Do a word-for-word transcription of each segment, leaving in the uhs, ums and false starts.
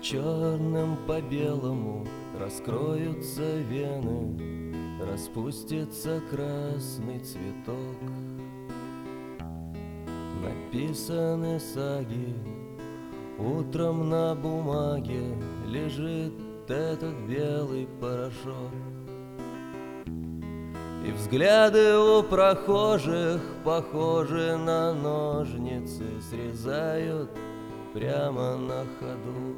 Черным по белому раскроются вены, распустится красный цветок. Написаны саги, утром на бумаге лежит этот белый порошок. И взгляды у прохожих похожи на ножницы, срезают прямо на ходу.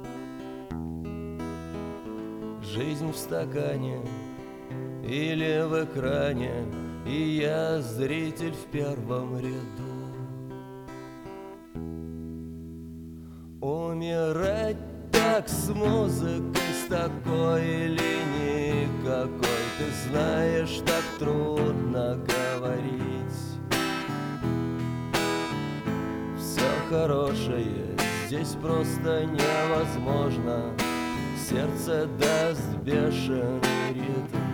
Жизнь в стакане или в экране, и я зритель в первом ряду. Умирать так с музыкой, с такой или никакой, ты знаешь, так трудно говорить. Все хорошее здесь просто невозможно, сердце даст бешеный ритм.